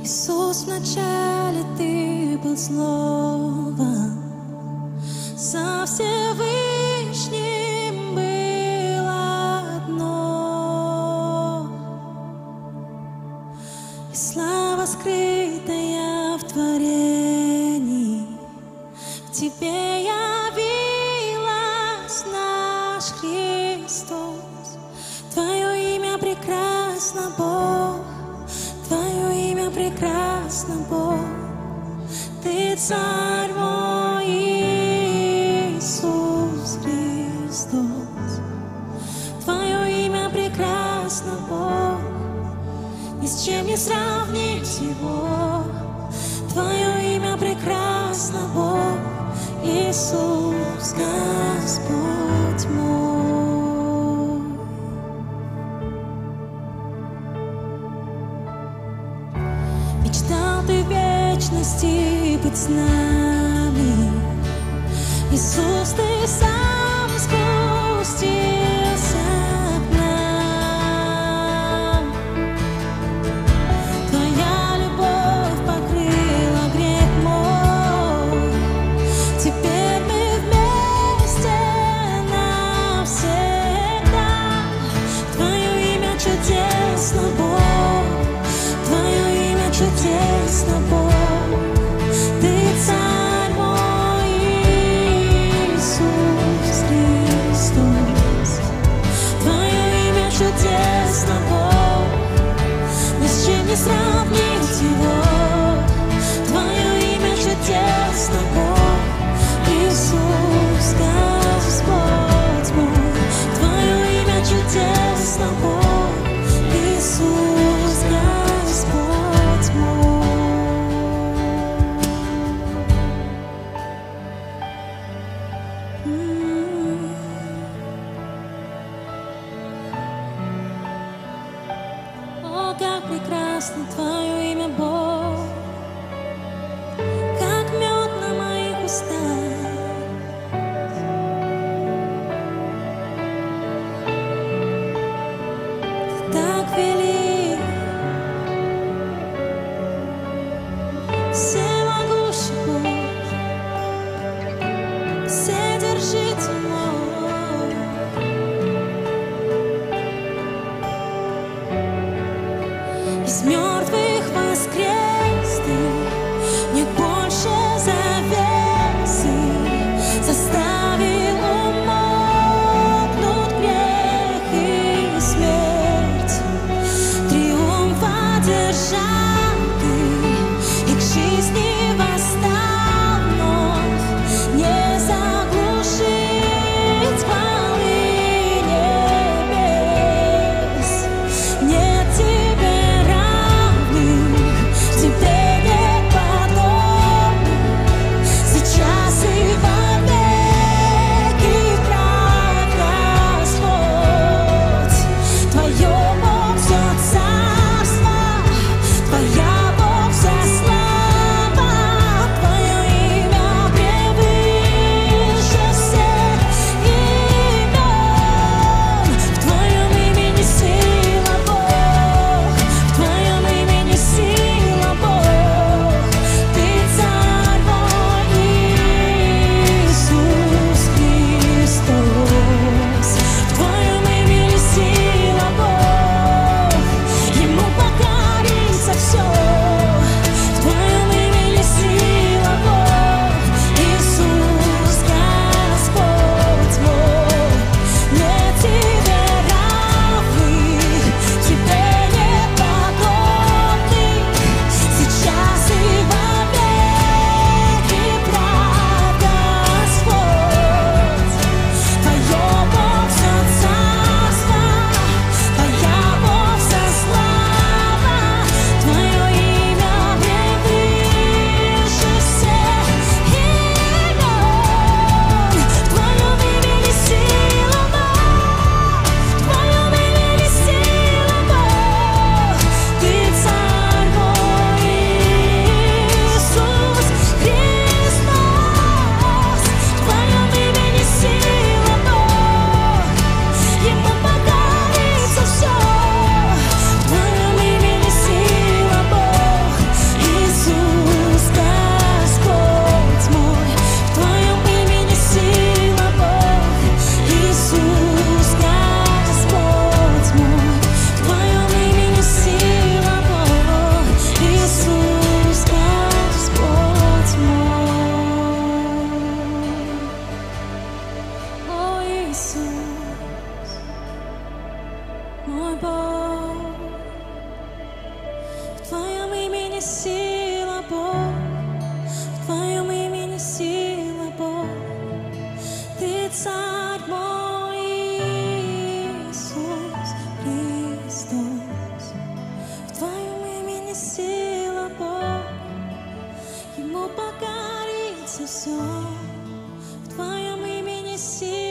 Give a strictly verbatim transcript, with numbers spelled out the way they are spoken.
Иисус, вначале Ты был Словом, со Всевышним было одно, и слава, скрытая в творении, в Тебе явилась наш Христос. Твое имя прекрасно, Бог, Твое имя прекрасно, Бог, Ты Царь мой Иисус Христос. Твое имя прекрасно, Бог, ни с чем не сравнить его. Твое имя прекрасно, Бог, Иисус, Господь мой. Мечтал Ты в вечности быть с нами, Иисус, Ты сам спустился к нам. Твоя любовь покрыла грех мой, теперь мы вместе навсегда. Твое имя чудесно, Бог, Твое имя чудесно, Бог, Ты Царь мой Иисус Христос. Твое имя чудесно, Бог, ни с чем не сравнить его. Твое имя чудесно, Бог, Иисус, Господь мой. Твое имя чудесно, Бог, Иисус, Господь мой. О, как прекрасно Твое имя, Бог, как мед на моих устах. Ты так велик, всемогущий Бог, вседержитель мой. Из мертвых воскрес Ты, нет больше завесы, заставил умолкнуть грех и смерть. Триумф одержал Ты, и к жизни восстал вновь, не заглушить хвалы небес. Нет Тебе равных, сила, Бог, в Твоем имени сила, Бог. Ты царь мой Иисус Христос, в Твоем имени сила, Бог, Ему покорится все, в Твоем имени сила.